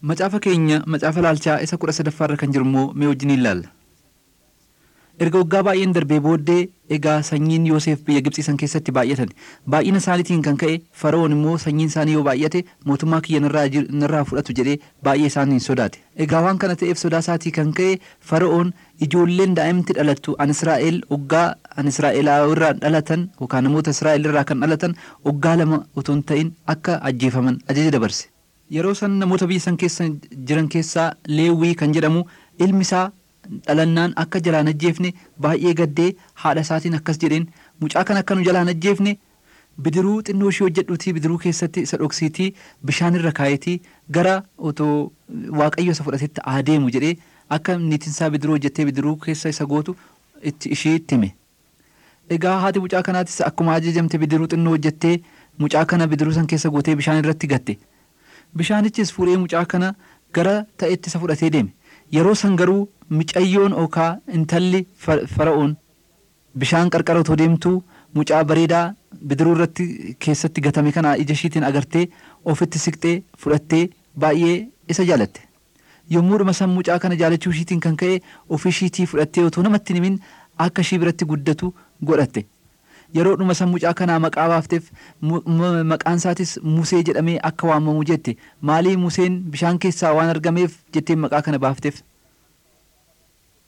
Macaafa keenya macaafa laalchaa isa 13 kan jiru immoo mee wajjin ilaalla. Erga waggaa baay'een darbee booddee egaa sanyiin Yoosef biyya Gibxii san keessatti baay'atan. Baay'ina isaaniitiin kan ka'e Fara'oon immoo sanyiin isaanii yoo baay'ate mootummaa kiyya narraa fudhatu jedhee baay'ee isaanii sodaate. Egaa waan kana ta'eef sodaa isaatii kan ka'e Fara'oon ijoolleen daa'imti dhalattu an Israa'el waggaa an Israa'elaa dhalatan yookaan namoota Israa'el irraa kan dhalatan waggaa 2 otoo hin ta'in akka ajjeefaman ajaja dabarse. Yeroo san namoota biyya san keessa jiran keessaa Leewwii kan jedhamu ilmi isaa dhalannaan akka jalaan ajjeefne baay'ee gaddee haadha isaatiin akkas jedheen mucaa kan akka nu jalaan ajjeefne bidiruu xinnoo ishee hojjedhuutii bidiruu keessatti isa dhoksiitii bishaan irra kaayetii gara otoo waaqayyo isa fudhatetti adeemu jedhee akka niitinsaa bidiruu hojjettee bidiruu keessa isa gootu ishee itti hime. Egaa haati mucaa kanaatis akkuma ajajamte bidiruu xinnoo hojjettee mucaa kana bidiruu san keessa gootee bishaan irratti gatte. Bishaanichis fuudhee mucaa kana gara ta'etti isa fudhatee deeme. Yeroo san garuu micayyoon okaa intalli Fara'oon bishaan qarqara otoo deemtuu mucaa bareedaa bidiruu irratti keessatti gatame kana ija ishiitiin agartee ofitti siqxee fudhattee baay'ee isa jaalatte. Yommuudhuma san mucaa kana jaalachuu ishiitiin kan ka'e ofii ishiitii fudhattee otoo namatti hin himin akka ishii biratti guddatu godhatte. Yeroo dhuma san mucaa kanaa maqaa baafteef maqaan isaatis Musee jedhamee akka waamamu jette. Maalii Museen bishaan keessaa waan argameef jettee maqaa kana baafteef.